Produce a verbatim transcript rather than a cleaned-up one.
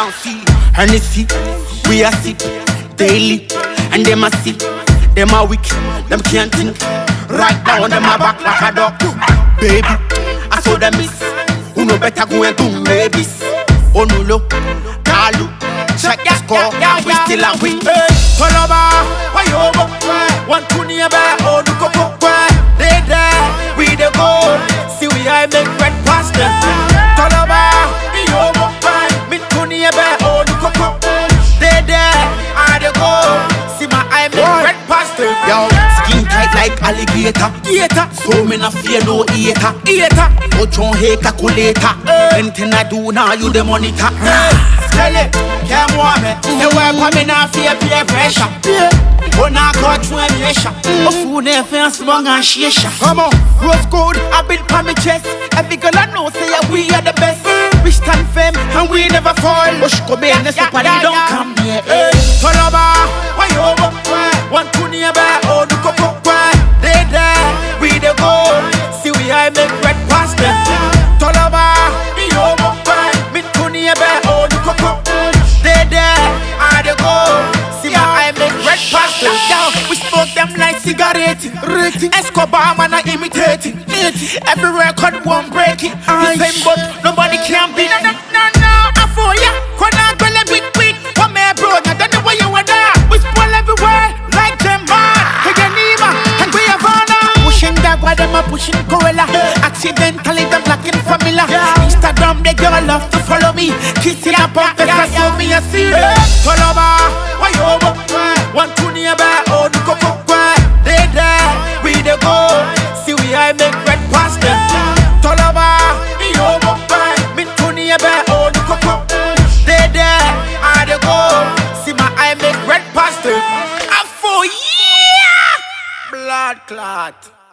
down, see. Hennessy, we are sip daily, and them a sip, them a weak, them can't think. Right now, them a back like a dog. Baby, I saw them miss. Who know better go and do babies? Oh no, look, Kalu, check your score, we still a win. Hey, Toloba, why you over? One two nearby, oh no, go go go. They there, we the go. See we I make bread pasta. Toloba, we over. Me two nearby, oh no, go go. They there, I the go. See my I make bread pasta. Yo, skin tight like alligator. Gator, so me no fear no eater. Eater, but you hate calculator. Anything I do now, you the monitor. Tell it, can't want me. The work coming off fear peer pressure. Oh, now got to a measure. Oh, food and fence long and shisha. Come on, rose gold, I build on my chest. Every girl I know say we are the best. We stand firm and we never fall. Push go be in the super, don't come here. Toloba, why you over? One two nearby, oh, do go go go. They there, we the go. See we I make bread pasta. Toloba, we over. Me two nearby, oh, do go go. They there, I the go. See my I make bread pasta. Yo, we smoke them like cigarette. Rating Escobar, man, I imitating. Every record won't break it. The same but nobody can beat. No, no, no, no. I for ya, corner girl and big big. One man bro, I don't know where you are there. We spoil everywhere like Gemma. Hey, Geneva, and we have honor. Pushing that while them are pushing gorilla. Accidentally them blocking familiar. Instagram, they girl love to follow me. Kiss it up, up, if I saw me, I see it. Toloba, why you over? One two nearby, oh, do go go go. They there, we the go. See we I make bread pasta. Toloba, we over. Me two nearby, oh, do go go. They there, I the go. See my I make bread pasta. I for yeah, blood clot.